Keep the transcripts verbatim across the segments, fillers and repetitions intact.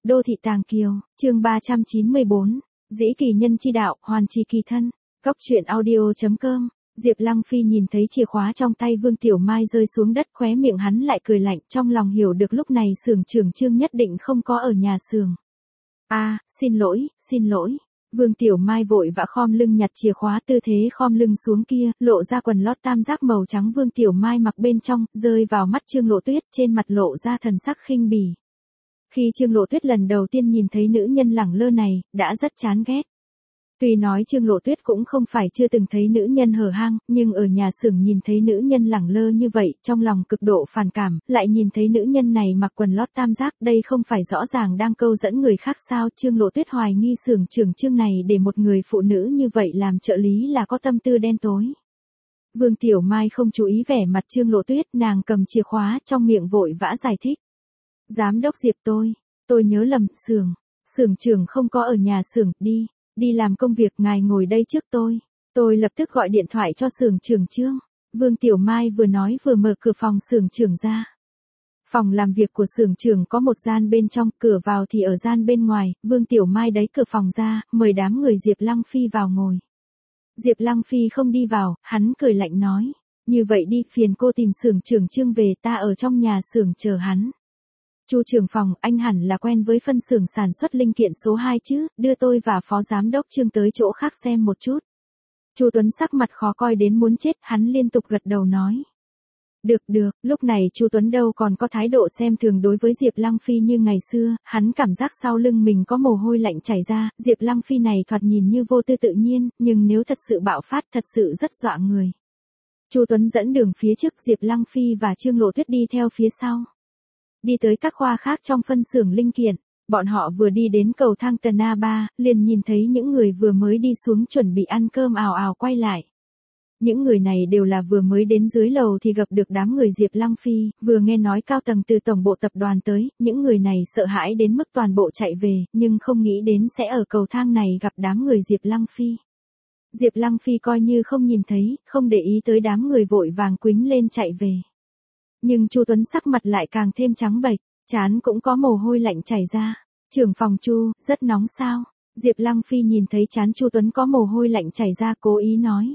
Đô thị Tàng Kiều, chương ba trăm chín mươi bốn, Dĩ kỳ nhân chi đạo, hoàn trì kỳ thân. Cốc truyện audio.com. Diệp Lăng Phi nhìn thấy chìa khóa trong tay Vương Tiểu Mai rơi xuống đất, khóe miệng hắn lại cười lạnh, trong lòng hiểu được lúc này xưởng trưởng Trương nhất định không có ở nhà xưởng. A, xin lỗi, xin lỗi. Vương Tiểu Mai vội vã khom lưng nhặt chìa khóa, tư thế khom lưng xuống kia, lộ ra quần lót tam giác màu trắng Vương Tiểu Mai mặc bên trong, rơi vào mắt Trương Lộ Tuyết, trên mặt lộ ra thần sắc khinh bỉ. Khi Trương Lộ Tuyết lần đầu tiên nhìn thấy nữ nhân lẳng lơ này, đã rất chán ghét. Tuy nói Trương Lộ Tuyết cũng không phải chưa từng thấy nữ nhân hở hang, nhưng ở nhà xưởng nhìn thấy nữ nhân lẳng lơ như vậy, trong lòng cực độ phản cảm, lại nhìn thấy nữ nhân này mặc quần lót tam giác, đây không phải rõ ràng đang câu dẫn người khác sao? Trương Lộ Tuyết hoài nghi xưởng trưởng Trương này để một người phụ nữ như vậy làm trợ lý là có tâm tư đen tối. Vương Tiểu Mai không chú ý vẻ mặt Trương Lộ Tuyết, nàng cầm chìa khóa trong miệng vội vã giải thích. Giám đốc Diệp tôi, tôi nhớ lầm, xưởng, xưởng trưởng không có ở nhà xưởng, đi. Đi làm công việc, ngài ngồi đây trước tôi. Tôi lập tức gọi điện thoại cho xưởng trưởng Trương. Vương Tiểu Mai vừa nói vừa mở cửa phòng xưởng trưởng ra. Phòng làm việc của xưởng trưởng có một gian bên trong, cửa vào thì ở gian bên ngoài. Vương Tiểu Mai đẩy cửa phòng ra, mời đám người Diệp Lăng Phi vào ngồi. Diệp Lăng Phi không đi vào, hắn cười lạnh nói. Như vậy đi, phiền cô tìm xưởng trưởng Trương về, ta ở trong nhà xưởng chờ hắn. Chu trưởng phòng, anh hẳn là quen với phân xưởng sản xuất linh kiện số hai chứ, đưa tôi và phó giám đốc Trương tới chỗ khác xem một chút. Chu Tuấn sắc mặt khó coi đến muốn chết, hắn liên tục gật đầu nói. Được được, lúc này Chu Tuấn đâu còn có thái độ xem thường đối với Diệp Lăng Phi như ngày xưa, hắn cảm giác sau lưng mình có mồ hôi lạnh chảy ra, Diệp Lăng Phi này thoạt nhìn như vô tư tự nhiên, nhưng nếu thật sự bạo phát thật sự rất dọa người. Chu Tuấn dẫn đường phía trước, Diệp Lăng Phi và Trương Lộ Tuyết đi theo phía sau. Đi tới các khoa khác trong phân xưởng linh kiện, bọn họ vừa đi đến cầu thang tầng A ba, liền nhìn thấy những người vừa mới đi xuống chuẩn bị ăn cơm ào ào quay lại. Những người này đều là vừa mới đến dưới lầu thì gặp được đám người Diệp Lăng Phi, vừa nghe nói cao tầng từ tổng bộ tập đoàn tới, những người này sợ hãi đến mức toàn bộ chạy về, nhưng không nghĩ đến sẽ ở cầu thang này gặp đám người Diệp Lăng Phi. Diệp Lăng Phi coi như không nhìn thấy, không để ý tới đám người vội vàng quýnh lên chạy về. Nhưng Chu Tuấn sắc mặt lại càng thêm trắng bệch, trán cũng có mồ hôi lạnh chảy ra. Trưởng phòng Chu, rất nóng sao? Diệp Lăng Phi nhìn thấy trán Chu Tuấn có mồ hôi lạnh chảy ra, cố ý nói.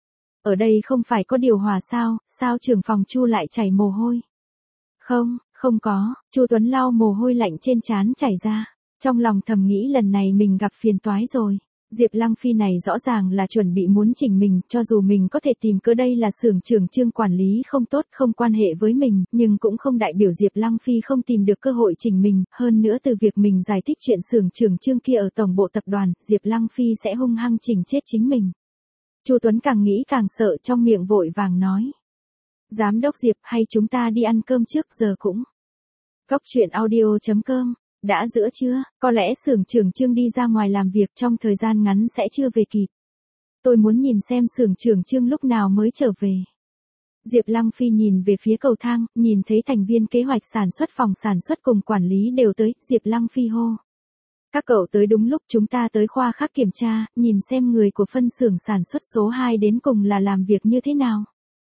Ở đây không phải có điều hòa sao, sao trưởng phòng Chu lại chảy mồ hôi? Không, không có, Chu Tuấn lau mồ hôi lạnh trên trán chảy ra. Trong lòng thầm nghĩ lần này mình gặp phiền toái rồi. Diệp Lăng Phi này rõ ràng là chuẩn bị muốn chỉnh mình, cho dù mình có thể tìm cớ đây là xưởng trưởng Trương quản lý không tốt, không quan hệ với mình, nhưng cũng không đại biểu Diệp Lăng Phi không tìm được cơ hội chỉnh mình, hơn nữa từ việc mình giải thích chuyện xưởng trưởng Trương kia ở tổng bộ tập đoàn, Diệp Lăng Phi sẽ hung hăng chỉnh chết chính mình. Chu Tuấn càng nghĩ càng sợ, trong miệng vội vàng nói. Giám đốc Diệp, hay chúng ta đi ăn cơm trước, giờ cũng. Cốc truyện audio.com. Đã giữa trưa, có lẽ xưởng trưởng Trương đi ra ngoài làm việc, trong thời gian ngắn sẽ chưa về kịp. Tôi muốn nhìn xem xưởng trưởng Trương lúc nào mới trở về. Diệp Lăng Phi nhìn về phía cầu thang, nhìn thấy thành viên kế hoạch sản xuất phòng sản xuất cùng quản lý đều tới, Diệp Lăng Phi hô. Các cậu tới đúng lúc, chúng ta tới khoa khác kiểm tra, nhìn xem người của phân xưởng sản xuất số hai đến cùng là làm việc như thế nào.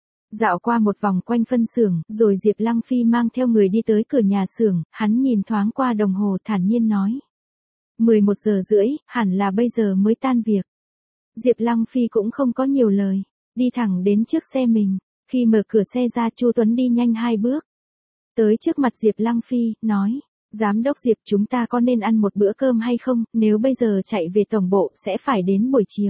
Dạo qua một vòng quanh phân xưởng, rồi Diệp Lăng Phi mang theo người đi tới cửa nhà xưởng, hắn nhìn thoáng qua đồng hồ thản nhiên nói. mười một giờ rưỡi, hẳn là bây giờ mới tan việc. Diệp Lăng Phi cũng không có nhiều lời, đi thẳng đến trước xe mình, khi mở cửa xe ra Chu Tuấn đi nhanh hai bước. Tới trước mặt Diệp Lăng Phi, nói, Giám đốc Diệp chúng ta có nên ăn một bữa cơm hay không, nếu bây giờ chạy về tổng bộ sẽ phải đến buổi chiều.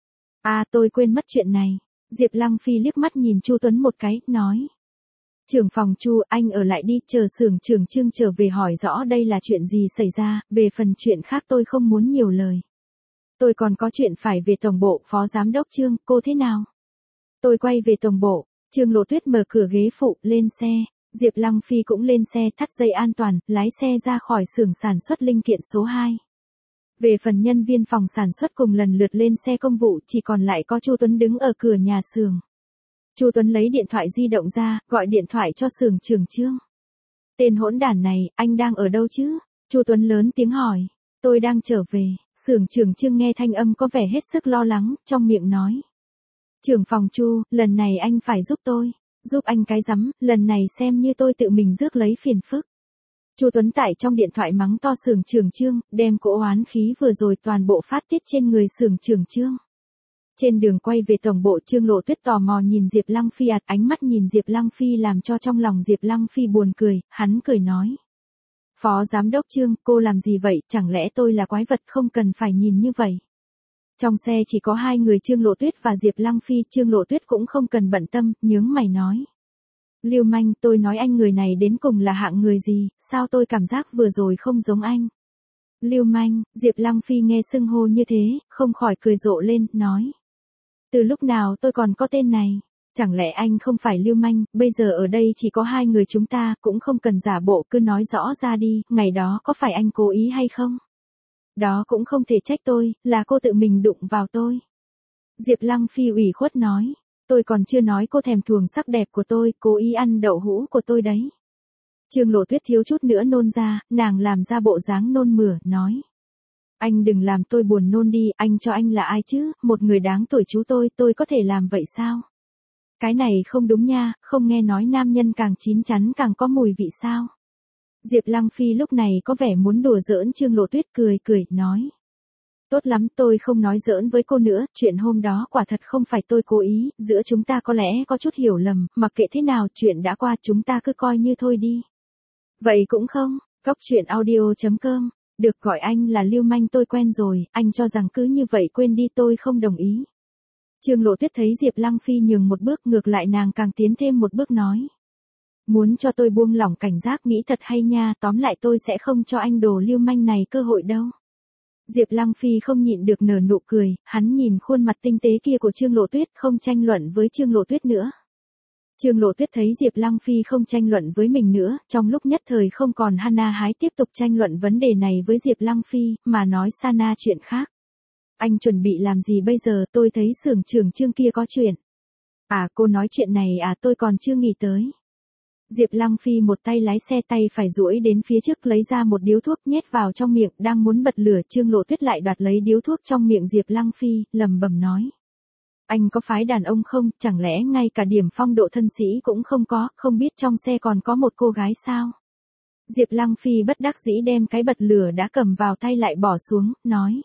À tôi quên mất chuyện này. Diệp Lăng Phi liếc mắt nhìn Chu Tuấn một cái, nói. Trưởng phòng Chu, anh ở lại đi, chờ xưởng trưởng Trương trở về hỏi rõ đây là chuyện gì xảy ra, về phần chuyện khác tôi không muốn nhiều lời. Tôi còn có chuyện phải về tổng bộ, phó giám đốc Trương, cô thế nào? Tôi quay về tổng bộ, Trương Lộ Tuyết mở cửa ghế phụ, lên xe, Diệp Lăng Phi cũng lên xe, thắt dây an toàn, lái xe ra khỏi xưởng sản xuất linh kiện số hai. Về phần nhân viên phòng sản xuất cùng lần lượt lên xe công vụ, chỉ còn lại có Chu Tuấn đứng ở cửa nhà xưởng. Chu Tuấn lấy điện thoại di động ra, gọi điện thoại cho xưởng trưởng Trương. Tên hỗn đản này, anh đang ở đâu chứ? Chu Tuấn lớn tiếng hỏi. Tôi đang trở về. Xưởng trưởng Trương nghe thanh âm có vẻ hết sức lo lắng, trong miệng nói. Trưởng phòng Chu, lần này anh phải giúp tôi. Giúp anh cái rắm, lần này xem như tôi tự mình rước lấy phiền phức. Chu Tuấn tại trong điện thoại mắng to Xưởng Trưởng Trương, đem cỗ oán khí vừa rồi toàn bộ phát tiết trên người Xưởng Trưởng Trương. Trên đường quay về tổng bộ, Trương Lộ Tuyết tò mò nhìn Diệp Lăng Phi ạt ánh mắt nhìn Diệp Lăng Phi làm cho trong lòng Diệp Lăng Phi buồn cười, hắn cười nói. Phó Giám đốc Trương, cô làm gì vậy, chẳng lẽ tôi là quái vật không cần phải nhìn như vậy. Trong xe chỉ có hai người Trương Lộ Tuyết và Diệp Lăng Phi, Trương Lộ Tuyết cũng không cần bận tâm, nhướng mày nói. Lưu manh, tôi nói anh người này đến cùng là hạng người gì, sao tôi cảm giác vừa rồi không giống anh. Lưu manh, Diệp Lăng Phi nghe xưng hô như thế, không khỏi cười rộ lên, nói. Từ lúc nào tôi còn có tên này, chẳng lẽ anh không phải lưu manh, bây giờ ở đây chỉ có hai người chúng ta, cũng không cần giả bộ, cứ nói rõ ra đi, ngày đó có phải anh cố ý hay không? Đó cũng không thể trách tôi, là cô tự mình đụng vào tôi. Diệp Lăng Phi ủy khuất nói, tôi còn chưa nói cô thèm thuồng sắc đẹp của tôi, cố ý ăn đậu hũ của tôi đấy. Trương Lộ Tuyết thiếu chút nữa nôn ra, nàng làm ra bộ dáng nôn mửa, nói. Anh đừng làm tôi buồn nôn đi, anh cho anh là ai chứ, một người đáng tuổi chú tôi, tôi có thể làm vậy sao? Cái này không đúng nha, không nghe nói nam nhân càng chín chắn càng có mùi vị sao? Diệp Lăng Phi lúc này có vẻ muốn đùa giỡn, Trương Lộ Tuyết cười cười, nói. Tốt lắm, tôi không nói giỡn với cô nữa, chuyện hôm đó quả thật không phải tôi cố ý, giữa chúng ta có lẽ có chút hiểu lầm, mặc kệ thế nào, chuyện đã qua chúng ta cứ coi như thôi đi. Vậy cũng không, Cóc Truyện Audio chấm com, được gọi anh là lưu manh tôi quen rồi, anh cho rằng cứ như vậy quên đi tôi không đồng ý. Trương Lộ Tuyết thấy Diệp Lăng Phi nhường một bước, ngược lại nàng càng tiến thêm một bước nói. Muốn cho tôi buông lỏng cảnh giác, nghĩ thật hay nha, tóm lại tôi sẽ không cho anh đồ lưu manh này cơ hội đâu. Diệp Lăng Phi không nhịn được nở nụ cười, hắn nhìn khuôn mặt tinh tế kia của Trương Lộ Tuyết, không tranh luận với Trương Lộ Tuyết nữa. Trương Lộ Tuyết thấy Diệp Lăng Phi không tranh luận với mình nữa, trong lúc nhất thời không còn Hana hái tiếp tục tranh luận vấn đề này với Diệp Lăng Phi, mà nói Sana chuyện khác. Anh chuẩn bị làm gì bây giờ, tôi thấy Xưởng Trưởng Trương kia có chuyện. À, cô nói chuyện này à, tôi còn chưa nghĩ tới. Diệp Lăng Phi một tay lái xe, tay phải duỗi đến phía trước lấy ra một điếu thuốc nhét vào trong miệng, đang muốn bật lửa, Trương Lộ Tuyết lại đoạt lấy điếu thuốc trong miệng Diệp Lăng Phi, lẩm bẩm nói. Anh có phái đàn ông không, chẳng lẽ ngay cả điểm phong độ thân sĩ cũng không có, không biết trong xe còn có một cô gái sao? Diệp Lăng Phi bất đắc dĩ đem cái bật lửa đã cầm vào tay lại bỏ xuống, nói.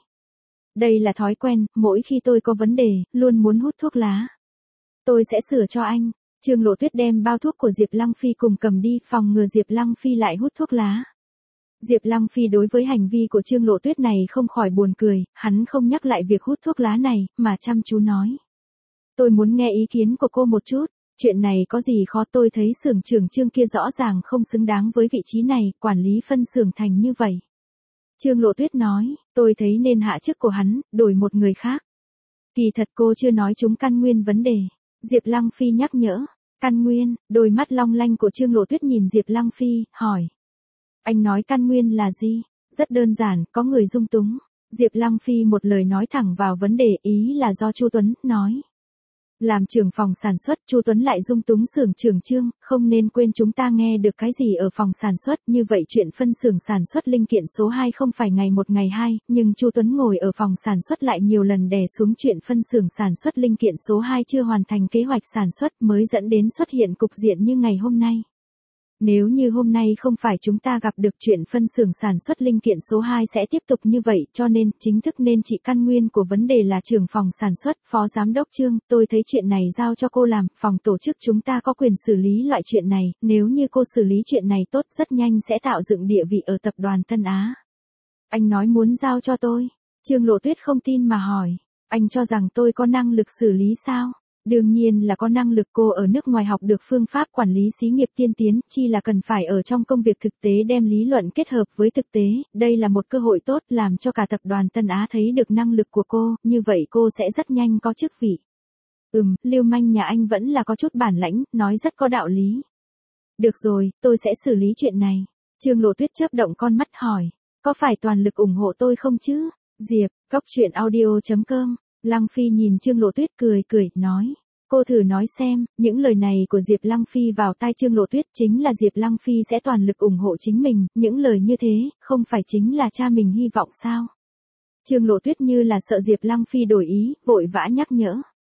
Đây là thói quen, mỗi khi tôi có vấn đề, luôn muốn hút thuốc lá. Tôi sẽ sửa cho anh. Trương Lộ Tuyết đem bao thuốc của Diệp Lăng Phi cùng cầm đi, phòng ngừa Diệp Lăng Phi lại hút thuốc lá. Diệp Lăng Phi đối với hành vi của Trương Lộ Tuyết này không khỏi buồn cười, hắn không nhắc lại việc hút thuốc lá này, mà chăm chú nói. Tôi muốn nghe ý kiến của cô một chút, chuyện này có gì khó, tôi thấy Xưởng Trưởng Trương kia rõ ràng không xứng đáng với vị trí này, quản lý phân xưởng thành như vậy. Trương Lộ Tuyết nói, tôi thấy nên hạ chức của hắn, đổi một người khác. Kỳ thật cô chưa nói trúng căn nguyên vấn đề. Diệp Lăng Phi nhắc nhở, căn nguyên, đôi mắt long lanh của Trương Lộ Tuyết nhìn Diệp Lăng Phi, hỏi. Anh nói căn nguyên là gì? Rất đơn giản, có người dung túng. Diệp Lăng Phi một lời nói thẳng vào vấn đề, ý là do Chu Tuấn, nói. Làm trưởng phòng sản xuất, Chu Tuấn lại dung túng Xưởng Trưởng Trương, không nên quên chúng ta nghe được cái gì ở phòng sản xuất, như vậy chuyện phân xưởng sản xuất linh kiện số hai không phải ngày một ngày hai, nhưng Chu Tuấn ngồi ở phòng sản xuất lại nhiều lần đè xuống chuyện phân xưởng sản xuất linh kiện số hai chưa hoàn thành kế hoạch sản xuất, mới dẫn đến xuất hiện cục diện như ngày hôm nay. Nếu như hôm nay không phải chúng ta gặp được chuyện phân xưởng sản xuất linh kiện số hai sẽ tiếp tục như vậy, cho nên, chính thức nên trị căn nguyên của vấn đề là trưởng phòng sản xuất, Phó Giám đốc Trương, tôi thấy chuyện này giao cho cô làm, phòng tổ chức chúng ta có quyền xử lý loại chuyện này, nếu như cô xử lý chuyện này tốt rất nhanh sẽ tạo dựng địa vị ở tập đoàn Tân Á. Anh nói muốn giao cho tôi, Trương Lộ Tuyết không tin mà hỏi, anh cho rằng tôi có năng lực xử lý sao? Đương nhiên là có năng lực, cô ở nước ngoài học được phương pháp quản lý xí nghiệp tiên tiến, chi là cần phải ở trong công việc thực tế đem lý luận kết hợp với thực tế, đây là một cơ hội tốt làm cho cả tập đoàn Tân Á thấy được năng lực của cô, như vậy cô sẽ rất nhanh có chức vị. Ừm, lưu manh nhà anh vẫn là có chút bản lãnh, nói rất có đạo lý. Được rồi, tôi sẽ xử lý chuyện này. Trương Lộ Tuyết chớp động con mắt hỏi, có phải toàn lực ủng hộ tôi không chứ? Diệp, Cóc Truyện Audio chấm com. Lăng Phi nhìn Trương Lộ Tuyết cười cười, nói. Cô thử nói xem, những lời này của Diệp Lăng Phi vào tai Trương Lộ Tuyết chính là Diệp Lăng Phi sẽ toàn lực ủng hộ chính mình, những lời như thế, không phải chính là cha mình hy vọng sao? Trương Lộ Tuyết như là sợ Diệp Lăng Phi đổi ý, vội vã nhắc nhở.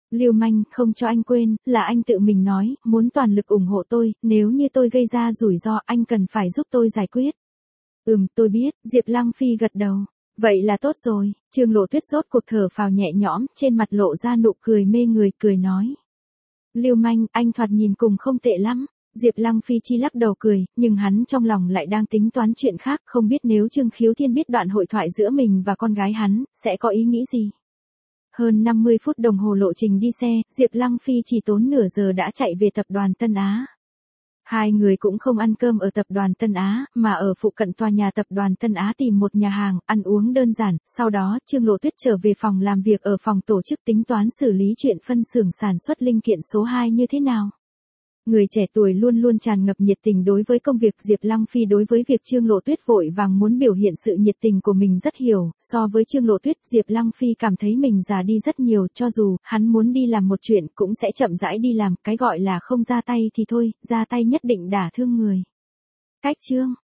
Lưu manh, không cho anh quên, là anh tự mình nói, muốn toàn lực ủng hộ tôi, nếu như tôi gây ra rủi ro anh cần phải giúp tôi giải quyết. Ừm, tôi biết, Diệp Lăng Phi gật đầu. Vậy là tốt rồi, Trương Lộ Tuyết rốt cuộc thở phào nhẹ nhõm, trên mặt lộ ra nụ cười mê người, cười nói. Lưu manh, anh thoạt nhìn cùng không tệ lắm. Diệp Lăng Phi chi lắc đầu cười, nhưng hắn trong lòng lại đang tính toán chuyện khác, không biết nếu Trương Khiếu Thiên biết đoạn hội thoại giữa mình và con gái hắn, sẽ có ý nghĩ gì. Hơn năm mươi phút đồng hồ lộ trình đi xe, Diệp Lăng Phi chỉ tốn nửa giờ đã chạy về tập đoàn Tân Á. Hai người cũng không ăn cơm ở tập đoàn Tân Á, mà ở phụ cận tòa nhà tập đoàn Tân Á tìm một nhà hàng, ăn uống đơn giản, sau đó Trương Lộ Tuyết trở về phòng làm việc ở phòng tổ chức tính toán xử lý chuyện phân xưởng sản xuất linh kiện số hai như thế nào. Người trẻ tuổi luôn luôn tràn ngập nhiệt tình đối với công việc, Diệp Lăng Phi đối với việc Trương Lộ Tuyết vội vàng muốn biểu hiện sự nhiệt tình của mình rất hiểu, so với Trương Lộ Tuyết, Diệp Lăng Phi cảm thấy mình già đi rất nhiều, cho dù hắn muốn đi làm một chuyện cũng sẽ chậm rãi đi làm, cái gọi là không ra tay thì thôi, ra tay nhất định đả thương người. Cách chương